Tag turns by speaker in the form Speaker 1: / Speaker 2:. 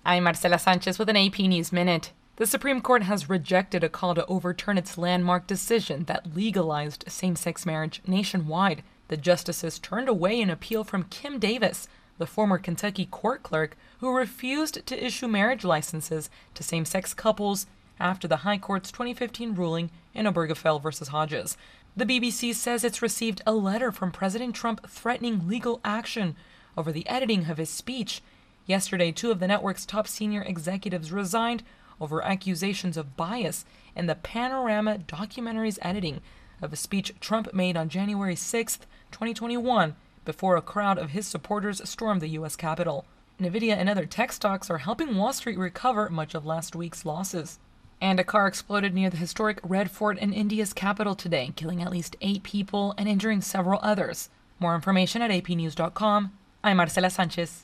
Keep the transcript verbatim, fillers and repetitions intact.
Speaker 1: I'm Marcela Sanchez with an A P News Minute. The Supreme Court has rejected a call to overturn its landmark decision that legalized same-sex marriage nationwide. The justices turned away an appeal from Kim Davis, the former Kentucky court clerk who refused to issue marriage licenses to same-sex couples after the High Court's twenty fifteen ruling in Obergefell v. Hodges. The B B C says it's received a letter from President Trump threatening legal action over the editing of his speech. Yesterday, two of the network's top senior executives resigned over accusations of bias in the Panorama documentary's editing of a speech Trump made on January sixth, twenty twenty-one, before a crowd of his supporters stormed the U S Capitol. Nvidia and other tech stocks are helping Wall Street recover much of last week's losses. And a car exploded near the historic Red Fort in India's capital today, killing at least eight people and injuring several others. More information at A P news dot com. I'm Marcela Sanchez.